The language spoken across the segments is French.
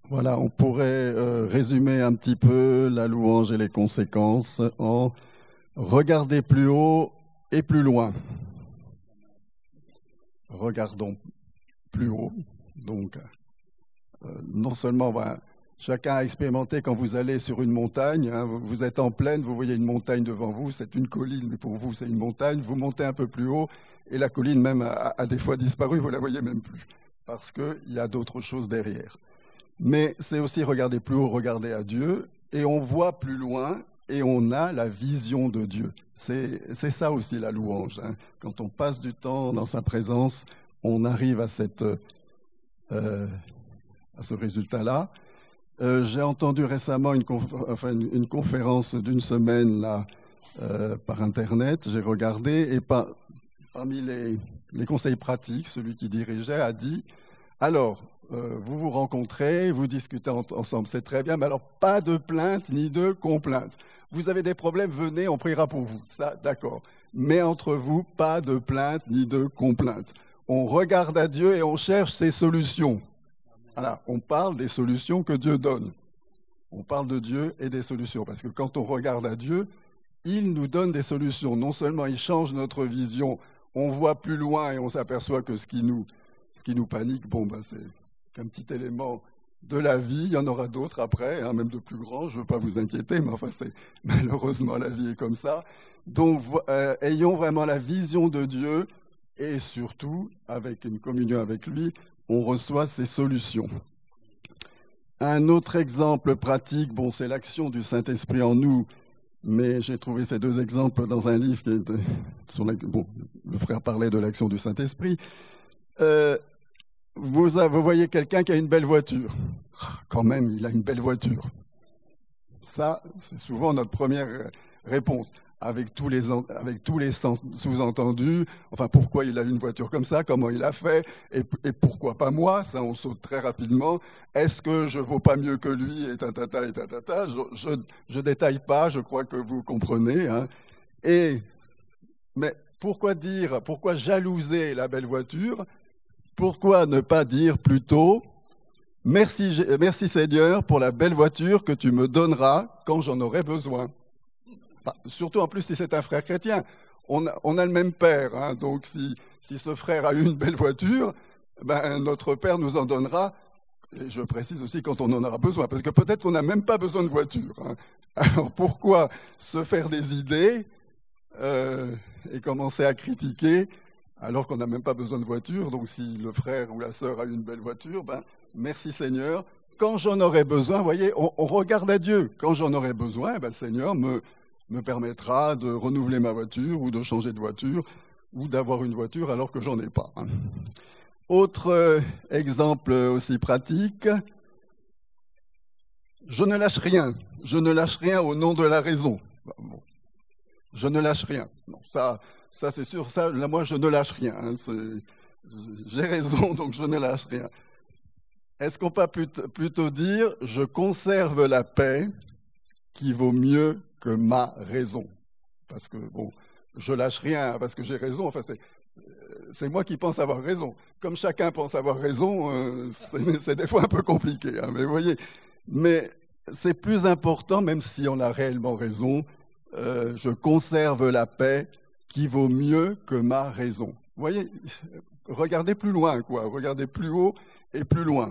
Voilà, on pourrait résumer un petit peu la louange et les conséquences en regarder plus haut et plus loin. Regardons plus haut. Donc, non seulement chacun a expérimenté quand vous allez sur une montagne, hein, vous êtes en plaine, vous voyez une montagne devant vous, c'est une colline, mais pour vous c'est une montagne, vous montez un peu plus haut et la colline même a des fois disparu, vous la voyez même plus, parce qu'il y a d'autres choses derrière. Mais c'est aussi regarder plus haut, regarder à Dieu, et on voit plus loin, et on a la vision de Dieu. C'est ça aussi la louange, hein. Quand on passe du temps dans sa présence, on arrive à ce résultat-là. J'ai entendu récemment une conférence d'une semaine là, par Internet, j'ai regardé, et parmi les conseils pratiques, celui qui dirigeait a dit « Alors, vous vous rencontrez, vous discutez ensemble, c'est très bien, mais alors pas de plainte ni de complainte. Vous avez des problèmes, venez, on priera pour vous. Ça, d'accord. Mais entre vous, pas de plainte ni de complainte. On regarde à Dieu et on cherche ses solutions. » Voilà, on parle des solutions que Dieu donne. On parle de Dieu et des solutions, parce que quand on regarde à Dieu, il nous donne des solutions. Non seulement il change notre vision, on voit plus loin et on s'aperçoit que ce qui nous panique, c'est un petit élément de la vie, il y en aura d'autres après, hein, même de plus grands, je ne veux pas vous inquiéter, mais enfin, malheureusement, la vie est comme ça. Donc, ayons vraiment la vision de Dieu et surtout, avec une communion avec lui, on reçoit ses solutions. Un autre exemple pratique, c'est l'action du Saint-Esprit en nous, mais j'ai trouvé ces deux exemples dans un livre qui était le frère parlait de l'action du Saint-Esprit. Vous voyez quelqu'un qui a une belle voiture. Quand même, il a une belle voiture. Ça, c'est souvent notre première réponse. Avec tous les sous-entendus, enfin, pourquoi il a une voiture comme ça, comment il a fait, et pourquoi pas moi, ça on saute très rapidement. Est-ce que je vaux pas mieux que lui, et tatata, et tatata. Je détaille pas, je crois que vous comprenez. Hein. Mais pourquoi jalouser la belle voiture? Pourquoi ne pas dire plutôt « Merci Seigneur pour la belle voiture que tu me donneras quand j'en aurai besoin ». Surtout en plus si c'est un frère chrétien. On a le même père, hein, donc si ce frère a eu une belle voiture, notre père nous en donnera, et je précise aussi quand on en aura besoin, parce que peut-être qu'on n'a même pas besoin de voiture. Hein. Alors pourquoi se faire des idées et commencer à critiquer alors qu'on n'a même pas besoin de voiture? Donc si le frère ou la sœur a une belle voiture, merci Seigneur. Quand j'en aurai besoin, vous voyez, on regarde à Dieu. Quand j'en aurai besoin, le Seigneur me permettra de renouveler ma voiture ou de changer de voiture ou d'avoir une voiture alors que j'en ai pas. Hein. Autre exemple aussi pratique, je ne lâche rien. Je ne lâche rien au nom de la raison. Je ne lâche rien. Non, ça c'est sûr, là, moi je ne lâche rien. Hein. J'ai raison, donc je ne lâche rien. Est-ce qu'on peut plutôt dire « je conserve la paix qui vaut mieux que ma raison ». Parce que, je lâche rien parce que j'ai raison, enfin c'est moi qui pense avoir raison. Comme chacun pense avoir raison, c'est des fois un peu compliqué, hein, mais vous voyez. Mais c'est plus important, même si on a réellement raison, je conserve la paix qui vaut mieux que ma raison. Vous voyez, regardez plus loin, quoi. Regardez plus haut et plus loin.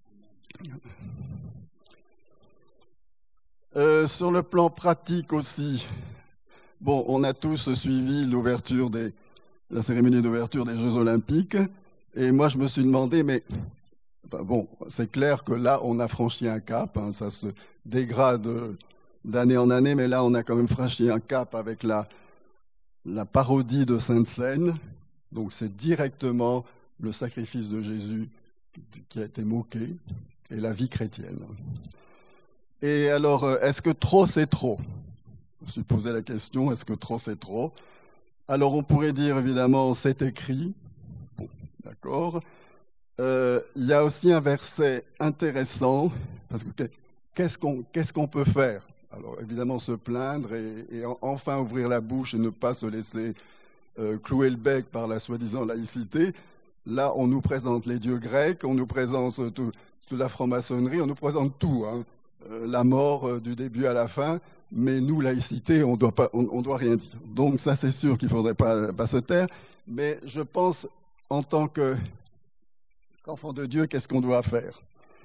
Sur le plan pratique aussi, on a tous suivi la cérémonie d'ouverture des Jeux Olympiques, et moi je me suis demandé, c'est clair que là on a franchi un cap, hein, ça se dégrade d'année en année, mais là on a quand même franchi un cap avec la parodie de Sainte Seine, donc c'est directement le sacrifice de Jésus qui a été moqué, et la vie chrétienne. Et alors, est-ce que trop c'est trop? Je me suis posé la question, est-ce que trop c'est trop? Alors on pourrait dire évidemment, c'est écrit, d'accord. Il y a aussi un verset intéressant, parce que qu'est-ce qu'on peut faire? Alors évidemment se plaindre et enfin ouvrir la bouche et ne pas se laisser clouer le bec par la soi-disant laïcité. Là, on nous présente les dieux grecs, on nous présente de la franc-maçonnerie, on nous présente tout, hein, la mort du début à la fin, mais nous, laïcité, on doit rien dire. Donc ça, c'est sûr qu'il ne faudrait pas se taire, mais je pense, en tant qu'enfant de Dieu, qu'est-ce qu'on doit faire ?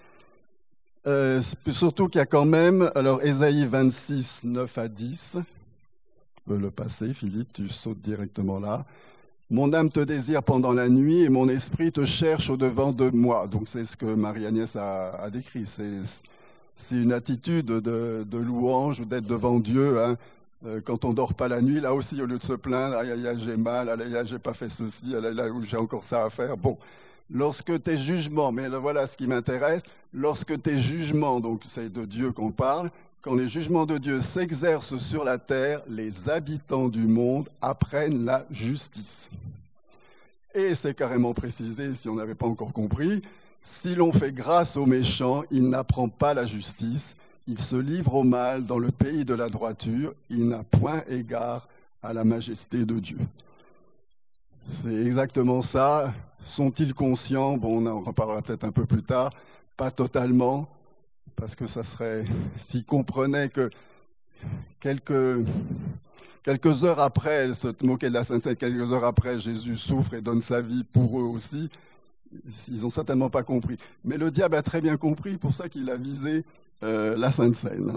Surtout qu'il y a quand même, alors Ésaïe 26, 9 à 10, tu peux le passer, Philippe, tu sautes directement là. Mon âme te désire pendant la nuit et mon esprit te cherche au-devant de moi. Donc c'est ce que Marie-Agnès a décrit. C'est une attitude de louange ou d'être devant Dieu. Hein. Quand on dort pas la nuit, là aussi, au lieu de se plaindre, aïe, aïe, aïe, j'ai mal, aïe, aïe, j'ai pas fait ceci, aïe, là où j'ai encore ça à faire. Bon, lorsque tes jugements, mais voilà ce qui m'intéresse, lorsque tes jugements, donc c'est de Dieu qu'on parle, quand les jugements de Dieu s'exercent sur la terre, les habitants du monde apprennent la justice. Et c'est carrément précisé, si on n'avait pas encore compris, si l'on fait grâce aux méchants, il n'apprend pas la justice, il se livre au mal dans le pays de la droiture, il n'a point égard à la majesté de Dieu. C'est exactement ça. Sont-ils conscients ? Bon, on en reparlera peut-être un peu plus tard. Pas totalement. Parce que ça serait, s'ils comprenaient que quelques heures après, elle se moquait de la Sainte Seine, quelques heures après, Jésus souffre et donne sa vie pour eux aussi, ils n'ont certainement pas compris. Mais le diable a très bien compris, pour ça qu'il a visé la Sainte Seine.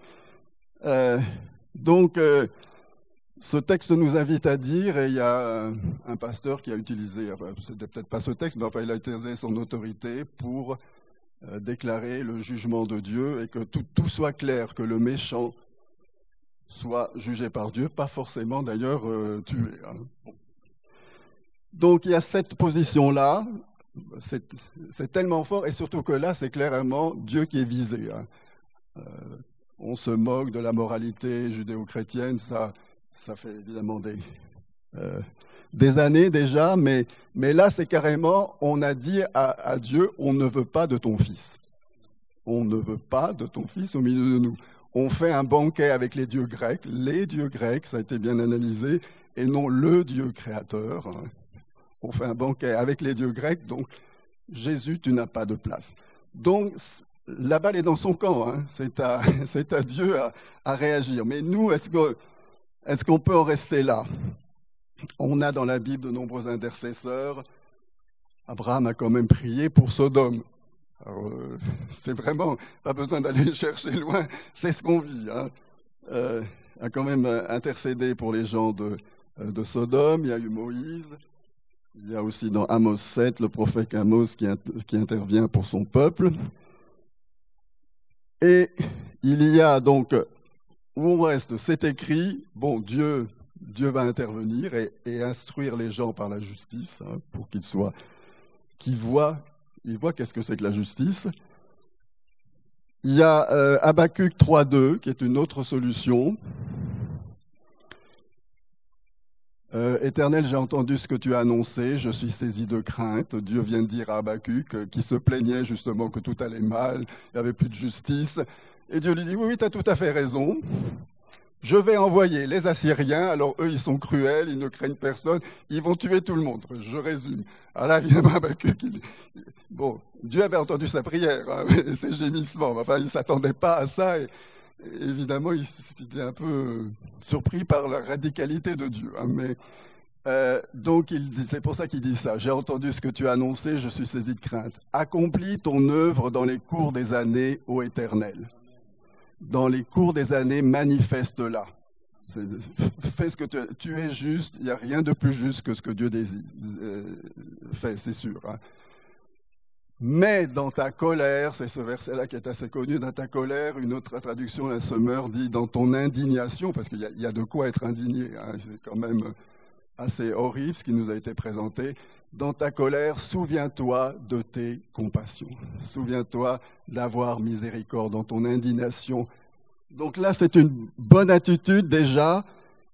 Donc, ce texte nous invite à dire, et il y a un pasteur qui a utilisé, enfin, c'était peut-être pas ce texte, mais enfin, il a utilisé son autorité pour déclarer le jugement de Dieu et que tout soit clair, que le méchant soit jugé par Dieu, pas forcément d'ailleurs tué. Hein. Bon. Donc il y a cette position-là, c'est tellement fort, et surtout que là, c'est clairement Dieu qui est visé. Hein. On se moque de la moralité judéo-chrétienne, ça fait évidemment des années déjà, mais là, c'est carrément, on a dit à Dieu, on ne veut pas de ton fils. On ne veut pas de ton fils au milieu de nous. On fait un banquet avec les dieux grecs, ça a été bien analysé, et non le Dieu créateur. On fait un banquet avec les dieux grecs, donc Jésus, tu n'as pas de place. Donc, la balle est dans son camp, hein. C'est à Dieu à réagir. Mais nous, est-ce qu'on peut en rester là ? On a dans la Bible de nombreux intercesseurs. Abraham a quand même prié pour Sodome. Alors, c'est vraiment pas besoin d'aller chercher loin, c'est ce qu'on vit. Hein. A quand même intercédé pour les gens de Sodome. Il y a eu Moïse. Il y a aussi dans Amos 7 le prophète Amos qui intervient pour son peuple. Et il y a donc, où on reste, c'est écrit, bon, Dieu va intervenir et instruire les gens par la justice, hein, pour qu'ils voient qu'est-ce que c'est que la justice. Il y a Habakkuk 3.2 qui est une autre solution. Éternel, j'ai entendu ce que tu as annoncé, je suis saisi de crainte. Dieu vient de dire à Habakkuk qui se plaignait justement que tout allait mal, il n'y avait plus de justice. Et Dieu lui dit, oui, tu as tout à fait raison. Je vais envoyer les Assyriens, alors eux, ils sont cruels, ils ne craignent personne, ils vont tuer tout le monde. Je résume. Alors là, évidemment, bon, Dieu avait entendu sa prière, hein, ses gémissements, enfin, il ne s'attendait pas à ça, et évidemment, il était un peu surpris par la radicalité de Dieu. Hein, mais donc, c'est pour ça qu'il dit ça. J'ai entendu ce que tu as annoncé, je suis saisi de crainte. Accomplis ton œuvre dans les cours des années, ô Éternel. Dans les cours des années, manifeste-la. Fais ce que tu es juste, il n'y a rien de plus juste que ce que Dieu fait, c'est sûr. Hein. Mais dans ta colère, c'est ce verset-là qui est assez connu, dans ta colère, une autre traduction, la Semeur, dit dans ton indignation, parce qu'il y a de quoi être indigné, hein, c'est quand même assez horrible ce qui nous a été présenté. Dans ta colère, souviens-toi de tes compassions. Souviens-toi d'avoir miséricorde dans ton indignation. Donc là, c'est une bonne attitude déjà,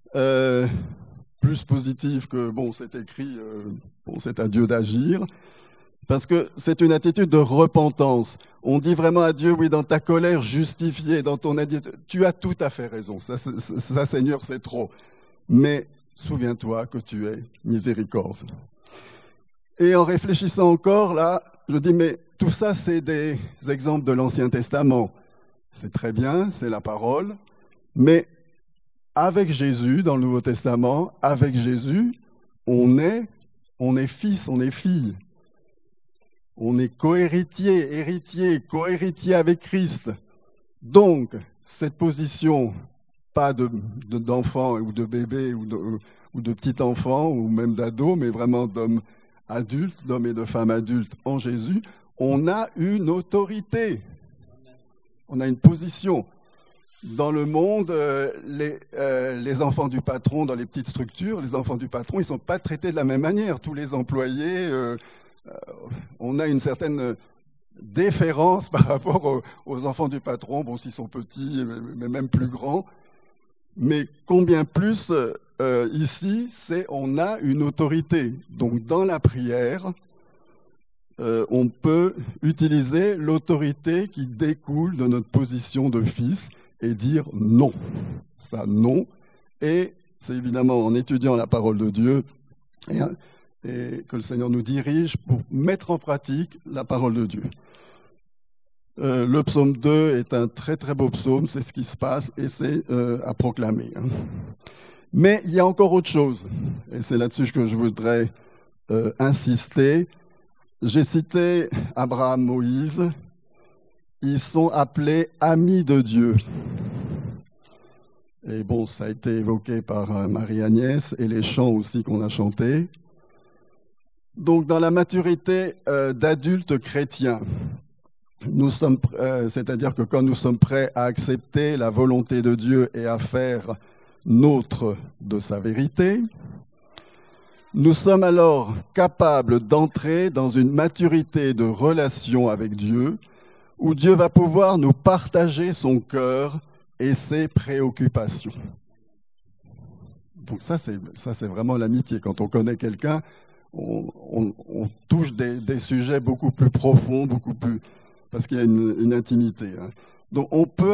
plus positive que, bon, c'est écrit, bon, c'est à Dieu d'agir, parce que c'est une attitude de repentance. On dit vraiment à Dieu, oui, dans ta colère justifiée, dans ton indignation, tu as tout à fait raison, ça Seigneur, c'est trop. Mais souviens-toi que tu es miséricorde. Et en réfléchissant encore, là, je dis, mais Tout ça, c'est des exemples de l'Ancien Testament. C'est très bien, c'est la parole, mais avec Jésus, dans le Nouveau Testament, avec Jésus, on est fils, on est fille. On est co-héritier, héritier, co-héritier avec Christ. Donc, cette position, pas d'enfant ou de bébé ou de petit enfant ou même d'ado, mais vraiment d'homme adulte, d'homme et de femme adultes en Jésus, on a une autorité. On a une position. Dans le monde, les enfants du patron, dans les petites structures, les enfants du patron, ils ne sont pas traités de la même manière. Tous les employés, on a une certaine déférence par rapport aux enfants du patron, bon, s'ils sont petits, mais même plus grands. Mais combien plus, ici, on a une autorité. Donc, dans la prière, on peut utiliser l'autorité qui découle de notre position de fils et dire non. Ça, non. Et c'est évidemment en étudiant la parole de Dieu et que le Seigneur nous dirige pour mettre en pratique la parole de Dieu. Le psaume 2 est un très très beau psaume, c'est ce qui se passe et c'est à proclamer. Mais il y a encore autre chose, et c'est là-dessus que je voudrais insister. J'ai cité Abraham, Moïse. Ils sont appelés amis de Dieu. Et bon, ça a été évoqué par Marie-Agnès et les chants aussi qu'on a chantés. Donc, dans la maturité d'adultes chrétiens, c'est-à-dire que quand nous sommes prêts à accepter la volonté de Dieu et à faire nôtre de sa vérité, nous sommes alors capables d'entrer dans une maturité de relation avec Dieu, où Dieu va pouvoir nous partager son cœur et ses préoccupations. Donc ça, c'est vraiment l'amitié. Quand on connaît quelqu'un, on touche des sujets beaucoup plus profonds, beaucoup plus, parce qu'il y a une intimité. Donc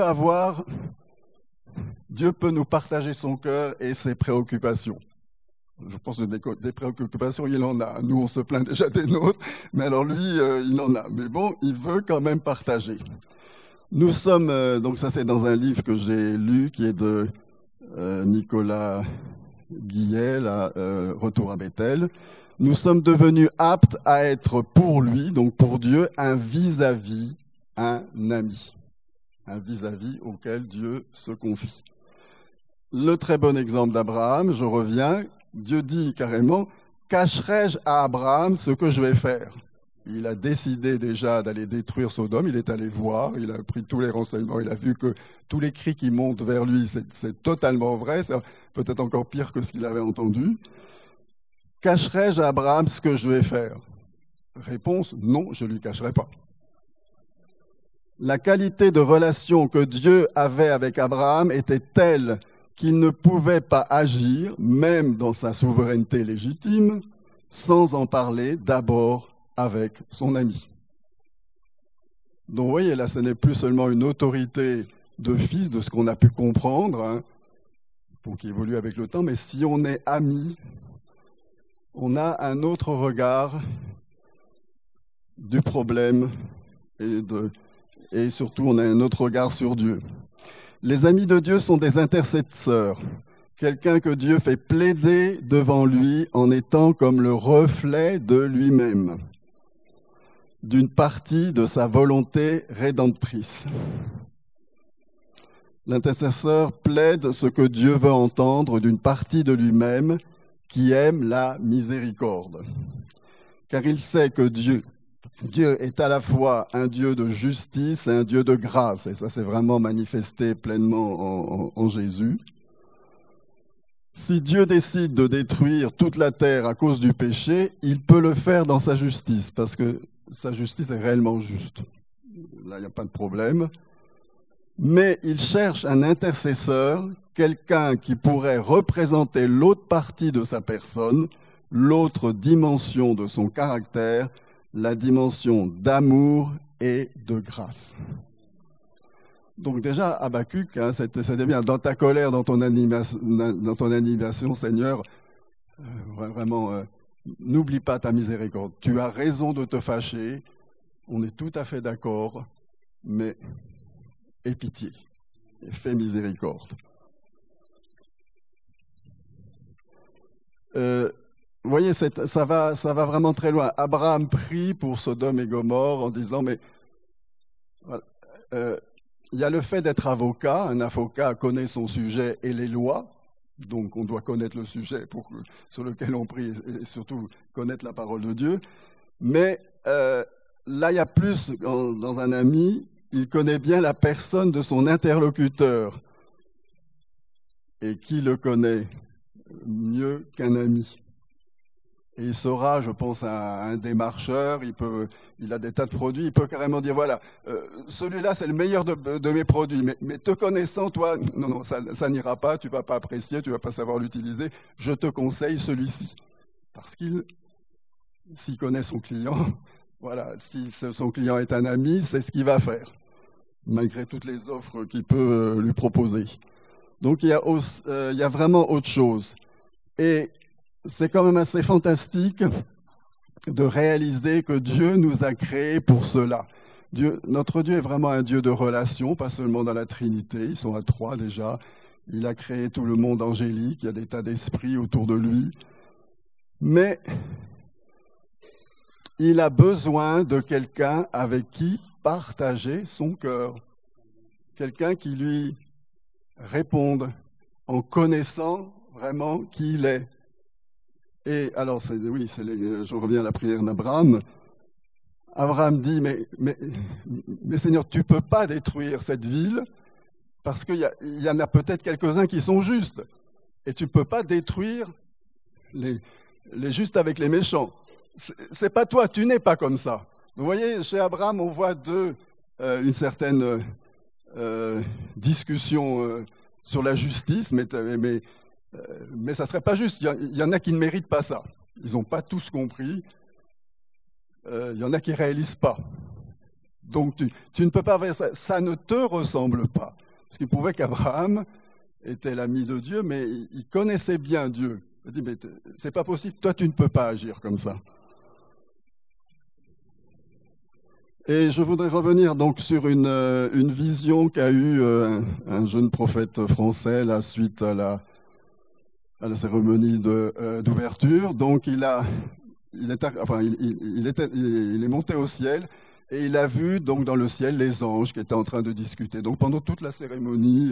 Dieu peut nous partager son cœur et ses préoccupations. Je pense que des préoccupations, il en a. Nous, on se plaint déjà des nôtres, mais alors lui, il en a. Mais bon, il veut quand même partager. Nous sommes, donc ça c'est dans un livre que j'ai lu, qui est de Nicolas Guillet, Retour à Bethel. Nous sommes devenus aptes à être pour lui, donc pour Dieu, un vis-à-vis, un ami. Un vis-à-vis auquel Dieu se confie. Le très bon exemple d'Abraham, je reviens, Dieu dit carrément, cacherai-je à Abraham ce que je vais faire? Il a décidé déjà d'aller détruire Sodome, il est allé voir, il a pris tous les renseignements, il a vu que tous les cris qui montent vers lui, c'est totalement vrai, c'est peut-être encore pire que ce qu'il avait entendu. Cacherai-je à Abraham ce que je vais faire? Réponse, non, je ne lui cacherai pas. La qualité de relation que Dieu avait avec Abraham était telle qu'il ne pouvait pas agir, même dans sa souveraineté légitime, sans en parler d'abord avec son ami. Donc vous voyez, là, ce n'est plus seulement une autorité de fils, de ce qu'on a pu comprendre, pour qui évolue avec le temps, mais si on est ami, on a un autre regard du problème et surtout on a un autre regard sur Dieu. Les amis de Dieu sont des intercesseurs, quelqu'un que Dieu fait plaider devant lui en étant comme le reflet de lui-même, d'une partie de sa volonté rédemptrice. L'intercesseur plaide ce que Dieu veut entendre d'une partie de lui-même qui aime la miséricorde, car il sait que Dieu est à la fois un Dieu de justice et un Dieu de grâce. Et ça, c'est vraiment manifesté pleinement en Jésus. Si Dieu décide de détruire toute la terre à cause du péché, il peut le faire dans sa justice, parce que sa justice est réellement juste. Là, il n'y a pas de problème. Mais il cherche un intercesseur, quelqu'un qui pourrait représenter l'autre partie de sa personne, l'autre dimension de son caractère, la dimension d'amour et de grâce. Donc déjà, Habakkuk, c'était bien, dans ta colère, dans ton animation, Seigneur, vraiment, n'oublie pas ta miséricorde. Tu as raison de te fâcher, on est tout à fait d'accord, mais aie pitié, et fais miséricorde. Vous voyez, ça va vraiment très loin. Abraham prie pour Sodome et Gomorrhe en disant, mais voilà, il y a le fait d'être avocat. Un avocat connaît son sujet et les lois, donc on doit connaître le sujet sur lequel on prie et surtout connaître la parole de Dieu. Mais là, il y a plus dans un ami, il connaît bien la personne de son interlocuteur. Et qui le connaît mieux qu'un ami? Et il sera, je pense, un démarcheur, il a des tas de produits, il peut carrément dire, voilà, celui-là c'est le meilleur de mes produits, mais te connaissant, toi, non, ça n'ira pas, tu ne vas pas apprécier, tu ne vas pas savoir l'utiliser, je te conseille celui-ci. Parce s'il connaît son client, voilà, si son client est un ami, c'est ce qu'il va faire, malgré toutes les offres qu'il peut lui proposer. Donc il y a vraiment autre chose. Et c'est quand même assez fantastique de réaliser que Dieu nous a créés pour cela. Notre Dieu est vraiment un Dieu de relations, pas seulement dans la Trinité, ils sont à 3 déjà. Il a créé tout le monde angélique, il y a des tas d'esprits autour de lui. Mais il a besoin de quelqu'un avec qui partager son cœur. Quelqu'un qui lui réponde en connaissant vraiment qui il est. Et alors, je reviens à la prière d'Abraham. Abraham dit, mais Seigneur, tu ne peux pas détruire cette ville parce qu'il y en a peut-être quelques-uns qui sont justes. Et tu ne peux pas détruire les justes avec les méchants. C'est pas toi, tu n'es pas comme ça. Vous voyez, chez Abraham, on voit une certaine discussion sur la justice, mais ça ne serait pas juste. Il y en a qui ne méritent pas ça. Ils n'ont pas tous compris. Il y en a qui ne réalisent pas. Donc tu ne peux pas faire ça. Ça ne te ressemble pas. Parce qu'il prouvait qu'Abraham était l'ami de Dieu, mais il connaissait bien Dieu. Il dit, mais c'est pas possible, toi tu ne peux pas agir comme ça. Et je voudrais revenir donc sur une vision qu'a eue un jeune prophète français là, suite à la cérémonie d'ouverture. Donc il est monté au ciel et il a vu donc dans le ciel les anges qui étaient en train de discuter. Donc pendant toute la cérémonie,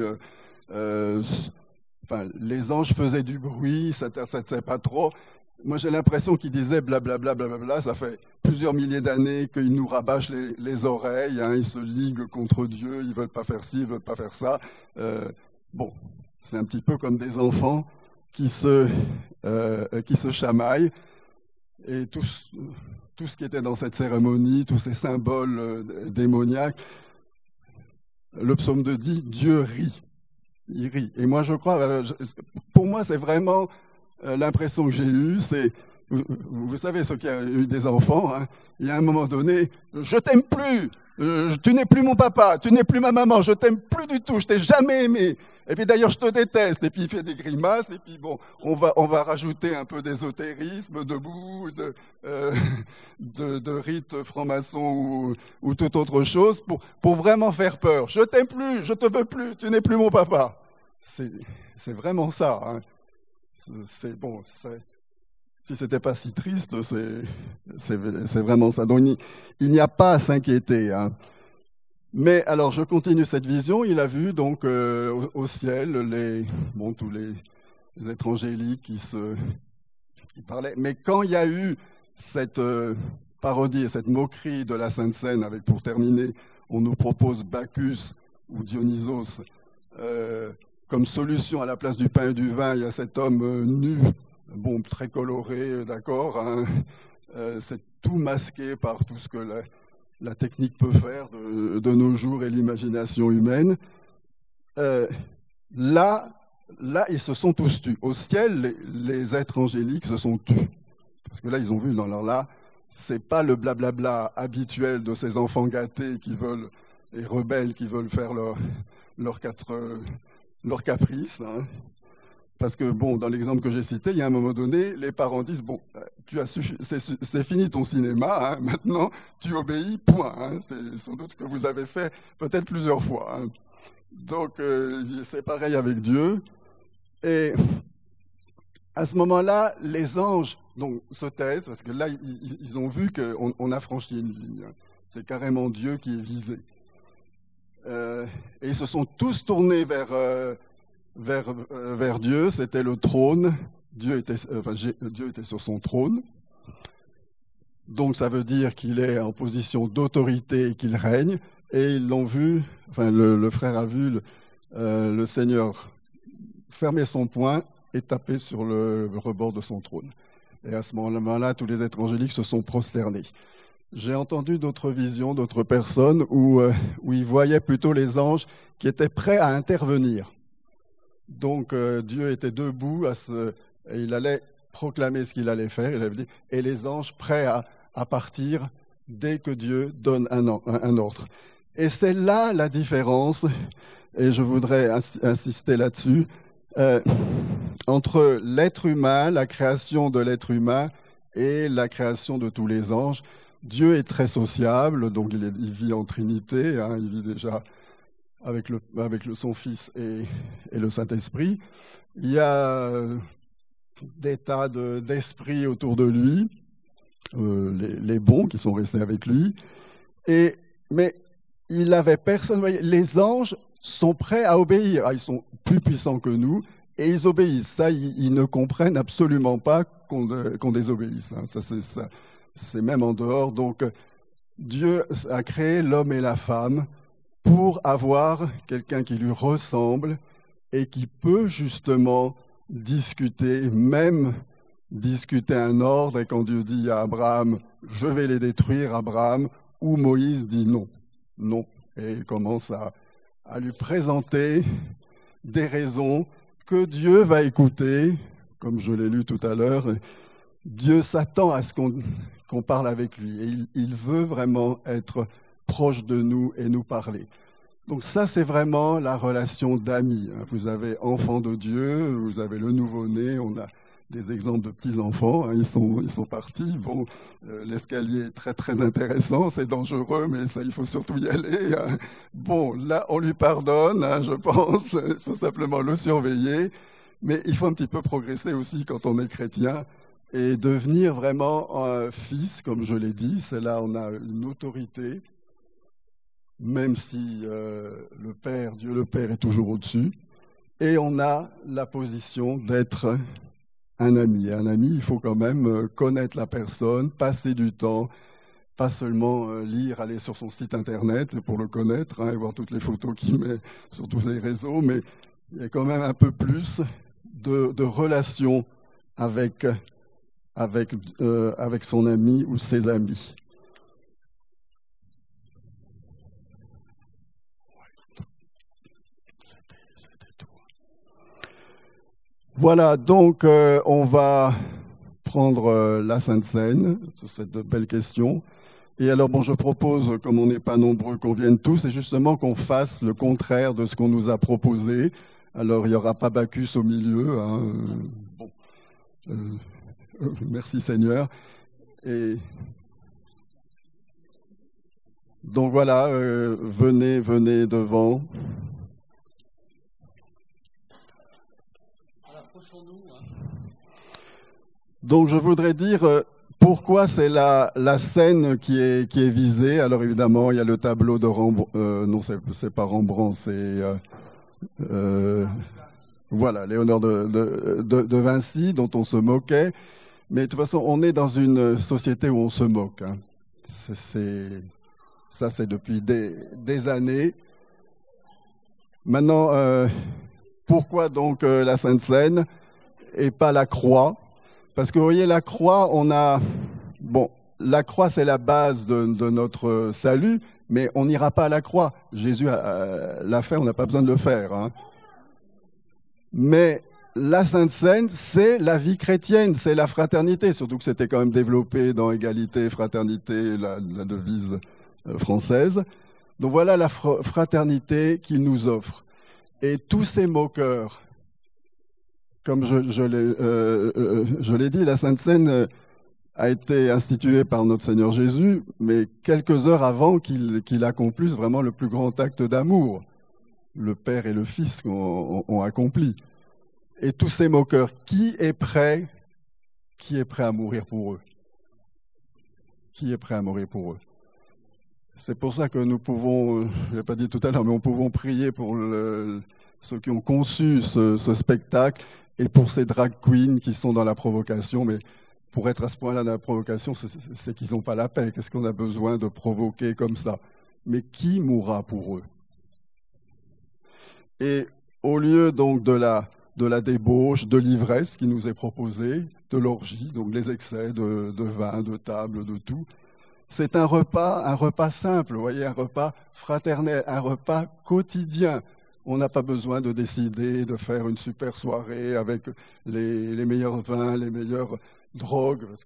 les anges faisaient du bruit, ça ne sait pas trop. Moi, j'ai l'impression qu'ils disaient blablabla, blablabla. Ça fait plusieurs milliers d'années qu'ils nous rabâchent les oreilles. Hein, ils se liguent contre Dieu. Ils ne veulent pas faire ci, ils ne veulent pas faire ça. C'est un petit peu comme des enfants qui se chamaillent. Et tout ce qui était dans cette cérémonie, tous ces symboles démoniaques, le psaume 2 dit « Dieu rit ». Il rit. Et moi, je crois, pour moi, c'est vraiment l'impression que j'ai eue, c'est, vous savez, ceux qui ont eu des enfants, hein, il y a un moment donné, je t'aime plus, tu n'es plus mon papa, tu n'es plus ma maman, je t'aime plus du tout, je t'ai jamais aimé. Et puis d'ailleurs, je te déteste. Et puis il fait des grimaces. Et puis bon, on va rajouter un peu d'ésotérisme, de boue, de rites francs-maçons ou toute autre chose pour vraiment faire peur. Je t'aime plus, je te veux plus, tu n'es plus mon papa. C'est vraiment ça. Hein. C'est bon. Si c'était pas si triste, c'est vraiment ça. Donc il n'y a pas à s'inquiéter. Hein. Mais alors, je continue cette vision. Il a vu donc au ciel tous les êtres angéliques qui parlaient. Mais quand il y a eu cette parodie et cette moquerie de la Sainte Seine, avec pour terminer, on nous propose Bacchus ou Dionysos comme solution à la place du pain et du vin. Il y a cet homme nu, très coloré, d'accord. Hein, c'est tout masqué par tout ce que la technique peut faire de nos jours et l'imagination humaine. Là, ils se sont tous tus. Au ciel, les êtres angéliques se sont tus. Parce que là, ils ont vu, c'est pas le blablabla habituel de ces enfants gâtés et rebelles qui veulent faire leurs caprices. Hein. Parce que, bon, dans l'exemple que j'ai cité, il y a un moment donné, les parents disent, bon, c'est fini ton cinéma, hein, maintenant tu obéis, point. Hein. C'est sans doute ce que vous avez fait peut-être plusieurs fois. Hein. Donc, c'est pareil avec Dieu. Et à ce moment-là, les anges donc, se taisent, parce que là, ils ont vu qu'on a franchi une ligne. C'est carrément Dieu qui est visé. Et ils se sont tous tournés vers Dieu, c'était le trône. Dieu était sur son trône. Donc ça veut dire qu'il est en position d'autorité et qu'il règne. Et ils l'ont vu, enfin le frère a vu le Seigneur fermer son poing et taper sur le rebord de son trône. Et à ce moment-là, tous les êtres angéliques se sont prosternés. J'ai entendu d'autres visions, d'autres personnes où ils voyaient plutôt les anges qui étaient prêts à intervenir. Donc Dieu était debout et il allait proclamer ce qu'il allait faire. Il avait dit, et les anges prêts à partir dès que Dieu donne un ordre. Et c'est là la différence, et je voudrais insister là-dessus, entre l'être humain, la création de l'être humain et la création de tous les anges. Dieu est très sociable, donc il vit en Trinité, hein, il vit déjà avec son Fils et le Saint-Esprit. Il y a des tas d'esprits autour de lui, les bons qui sont restés avec lui. Mais il n'avait personne. Les anges sont prêts à obéir. Ils sont plus puissants que nous et ils obéissent. Ça, ils ne comprennent absolument pas qu'on désobéisse. Hein. Ça, c'est même en dehors. Donc, Dieu a créé l'homme et la femme pour avoir quelqu'un qui lui ressemble et qui peut justement discuter, même discuter un ordre. Et quand Dieu dit à Abraham, je vais les détruire, Abraham, ou Moïse dit non, non. Et il commence à lui présenter des raisons que Dieu va écouter, comme je l'ai lu tout à l'heure. Dieu s'attend à ce qu'on parle avec lui et il veut vraiment être proche de nous et nous parler. Donc ça, c'est vraiment la relation d'amis. Vous avez enfant de Dieu, vous avez le nouveau-né, on a des exemples de petits-enfants, hein, ils sont partis. Bon, l'escalier est très très intéressant, c'est dangereux, mais ça, il faut surtout y aller. Hein. Bon, là, on lui pardonne, hein, je pense, il faut simplement le surveiller, mais il faut un petit peu progresser aussi quand on est chrétien et devenir vraiment un fils, comme je l'ai dit. C'est là on a une autorité, même si Dieu le Père est toujours au-dessus, et on a la position d'être un ami. Un ami, il faut quand même connaître la personne, passer du temps, pas seulement lire, aller sur son site internet pour le connaître, hein, et voir toutes les photos qu'il met sur tous les réseaux, mais il y a quand même un peu plus de relation avec son ami ou ses amis. Voilà, donc on va prendre la Sainte Seine sur cette belle question. Et alors, bon, je propose, comme on n'est pas nombreux, qu'on vienne tous, et justement qu'on fasse le contraire de ce qu'on nous a proposé. Alors, il n'y aura pas Bacchus au milieu. Hein, merci Seigneur. Et donc voilà, venez devant. Donc je voudrais dire pourquoi c'est la scène qui est visée. Alors évidemment, il y a le tableau de Rembrandt. Non, c'est pas Rembrandt, c'est voilà, Léonard de Vinci, dont on se moquait. Mais de toute façon, on est dans une société où on se moque. Hein. Ça, c'est depuis des années. Maintenant, pourquoi donc la Sainte Seine et pas la croix? Parce que vous voyez, la croix, la croix c'est la base de notre salut, mais on n'ira pas à la croix. Jésus l'a fait, on n'a pas besoin de le faire. Hein. Mais la Sainte Seine, c'est la vie chrétienne, c'est la fraternité, surtout que c'était quand même développé dans égalité, fraternité, la devise française. Donc voilà la fraternité qu'il nous offre. Et tous ces moqueurs comme je l'ai dit, la Sainte Seine a été instituée par notre Seigneur Jésus, mais quelques heures avant qu'il accomplisse vraiment le plus grand acte d'amour. Le Père et le Fils ont accompli. Et tous ces moqueurs, qui est prêt à mourir pour eux? Qui est prêt à mourir pour eux? C'est pour ça que nous pouvons, je l'ai pas dit tout à l'heure, mais nous pouvons prier pour ceux qui ont conçu ce spectacle et pour ces drag queens qui sont dans la provocation. Mais pour être à ce point-là dans la provocation, c'est qu'ils n'ont pas la paix. Qu'est-ce qu'on a besoin de provoquer comme ça? Mais qui mourra pour eux? Et au lieu donc de la débauche, de l'ivresse qui nous est proposée, de l'orgie, donc les excès de vin, de table, de tout, c'est un repas simple, vous voyez, un repas fraternel, un repas quotidien. On n'a pas besoin de décider de faire une super soirée avec les meilleurs vins, les meilleures drogues, parce que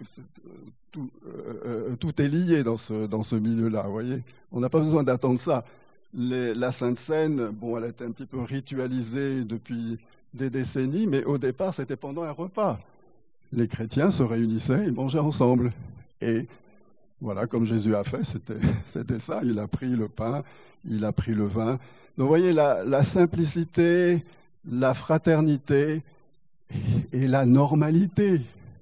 tout est lié dans ce milieu-là, vous voyez. On n'a pas besoin d'attendre ça. La Sainte Seine, bon, elle a été un petit peu ritualisée depuis des décennies, mais au départ, c'était pendant un repas. Les chrétiens se réunissaient, ils mangeaient ensemble. Et voilà, comme Jésus a fait, c'était ça. Il a pris le pain, il a pris le vin. Donc, vous voyez, la simplicité, la fraternité et la normalité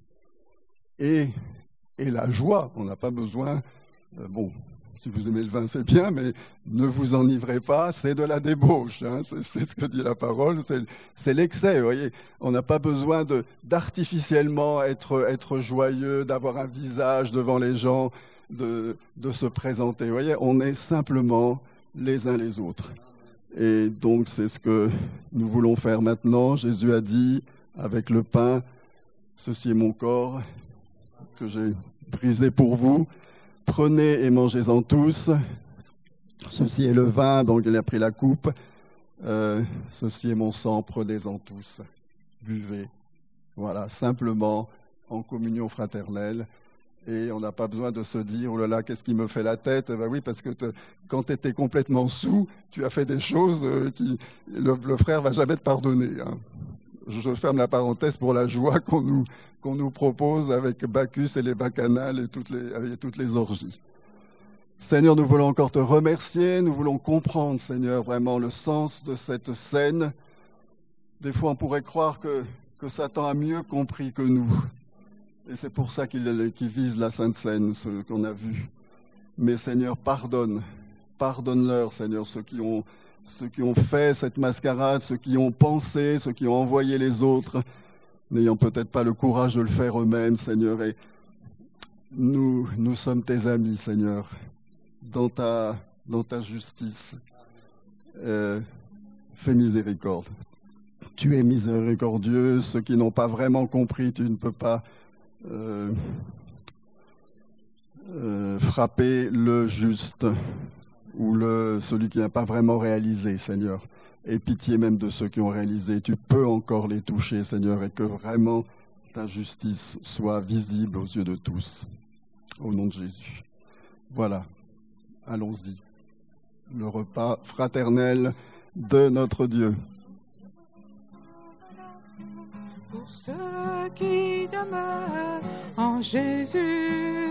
et la joie. On n'a pas besoin... bon, si vous aimez le vin, c'est bien, mais ne vous enivrez pas, c'est de la débauche. Hein, c'est ce que dit la parole, c'est l'excès. Vous voyez, on n'a pas besoin d'artificiellement être joyeux, d'avoir un visage devant les gens, de se présenter. Vous voyez, on est simplement les uns les autres. Et donc, c'est ce que nous voulons faire maintenant. Jésus a dit, avec le pain, « Ceci est mon corps que j'ai brisé pour vous. Prenez et mangez-en tous. Ceci est le vin, donc il a pris la coupe. Ceci est mon sang, prenez-en tous. Buvez. » Voilà, simplement en communion fraternelle. Et on n'a pas besoin de se dire, oh là là, qu'est-ce qui me fait la tête? Ben oui, parce que quand tu étais complètement saoul, tu as fait des choses le frère va jamais te pardonner. Hein. Je ferme la parenthèse pour la joie qu'on nous propose avec Bacchus et les bacchanales et toutes les orgies. Seigneur, nous voulons encore te remercier, nous voulons comprendre, Seigneur, vraiment le sens de cette scène. Des fois, on pourrait croire que Satan a mieux compris que nous. Et c'est pour ça qu'il vise la Sainte Seine, ce qu'on a vu. Mais Seigneur, pardonne-leur, Seigneur, ceux qui ont fait cette mascarade, ceux qui ont pensé, ceux qui ont envoyé les autres, n'ayant peut-être pas le courage de le faire eux-mêmes, Seigneur. Et nous sommes tes amis, Seigneur, dans ta justice. Fais miséricorde. Tu es miséricordieux. Ceux qui n'ont pas vraiment compris, tu ne peux pas frapper le juste ou celui qui n'a pas vraiment réalisé, Seigneur. Et pitié même de ceux qui ont réalisé. Tu peux encore les toucher, Seigneur, et que vraiment ta justice soit visible aux yeux de tous. Au nom de Jésus. Voilà, allons-y. Le repas fraternel de notre Dieu. Pour ceux qui demeurent en Jésus,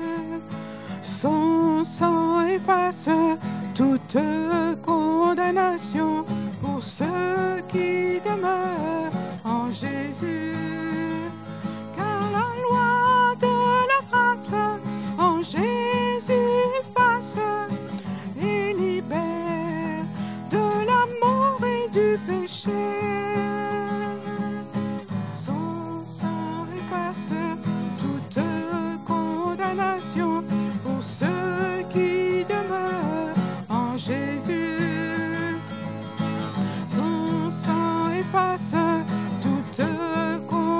son sang efface toute condamnation. Pour ceux qui demeurent en Jésus, car la loi de la grâce en Jésus efface et libère de la mort et du péché. Son sang efface toute condamnation pour ceux qui demeurent en Jésus. Son sang efface toute condamnation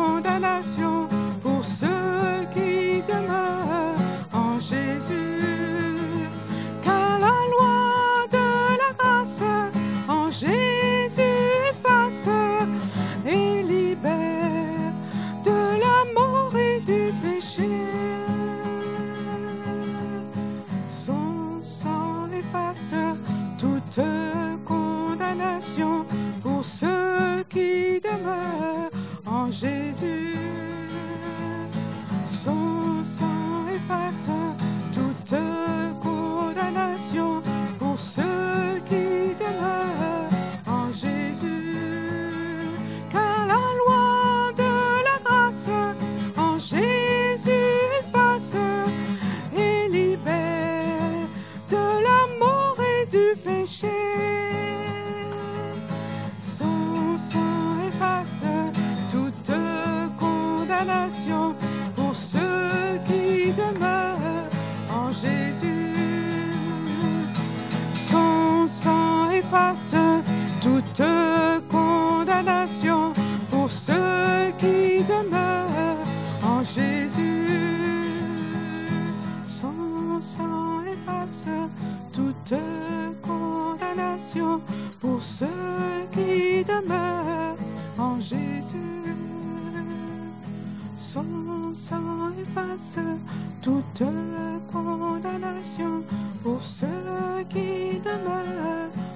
péché. Son sang efface toute condamnation pour ceux qui demeurent en Jésus. Son sang efface toute condamnation pour ceux qui demeurent en Jésus. Son sang efface toute condamnation pour ceux qui demeurent en Jésus. Son sang efface toute condamnation pour ceux qui demeurent